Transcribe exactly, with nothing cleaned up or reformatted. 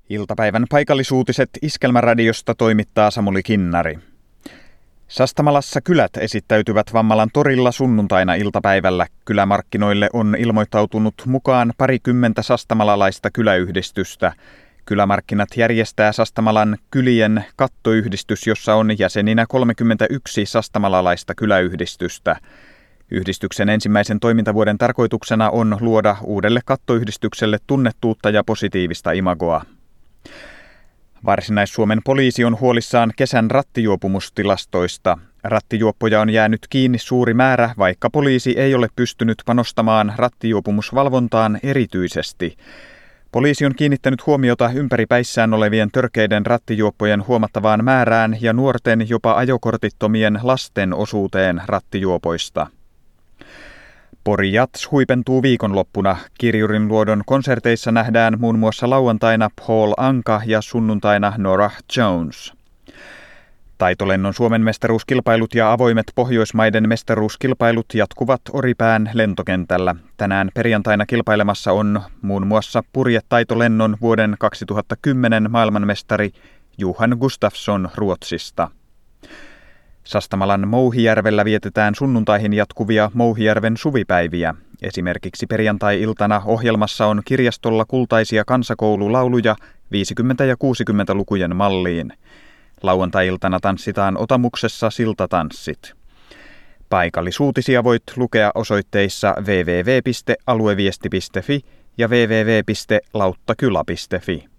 Iltapäivän paikallisuutiset Iskelmäradiosta toimittaa Samuli Kinnari. Sastamalassa kylät esittäytyvät Vammalan torilla sunnuntaina iltapäivällä. Kylämarkkinoille on ilmoittautunut mukaan parikymmentä sastamalalaista kyläyhdistystä. Kylämarkkinat järjestää Sastamalan kylien kattoyhdistys, jossa on jäseninä kolmekymmentäyksi sastamalalaista kyläyhdistystä. Yhdistyksen ensimmäisen toimintavuoden tarkoituksena on luoda uudelle kattoyhdistykselle tunnettuutta ja positiivista imagoa. Varsinais-Suomen poliisi on huolissaan kesän rattijuopumustilastoista. Rattijuoppoja on jäänyt kiinni suuri määrä, vaikka poliisi ei ole pystynyt panostamaan rattijuopumusvalvontaan erityisesti. Poliisi on kiinnittänyt huomiota ympäripäissään olevien törkeiden rattijuoppojen huomattavaan määrään ja nuorten jopa ajokortittomien lasten osuuteen rattijuopoista. Pori Jats huipentuu viikonloppuna. Kirjurinluodon konserteissa nähdään muun muassa lauantaina Paul Anka ja sunnuntaina Norah Jones. Taitolennon Suomen mestaruuskilpailut ja avoimet Pohjoismaiden mestaruuskilpailut jatkuvat Oripään lentokentällä. Tänään perjantaina kilpailemassa on muun muassa purjetaitolennon vuoden kaksituhattakymmenen maailmanmestari Johan Gustafsson Ruotsista. Sastamalan Mouhijärvellä vietetään sunnuntaihin jatkuvia Mouhijärven suvipäiviä. Esimerkiksi perjantai-iltana ohjelmassa on kirjastolla kultaisia kansakoululauluja viisikymmentä- ja kuusikymmentälukujen malliin. Lauantai-iltana tanssitaan Otamuksessa siltatanssit. Paikallisuutisia voit lukea osoitteissa double-u double-u double-u piste alueviesti piste fi ja double-u double-u double-u piste lauttakyla piste fi.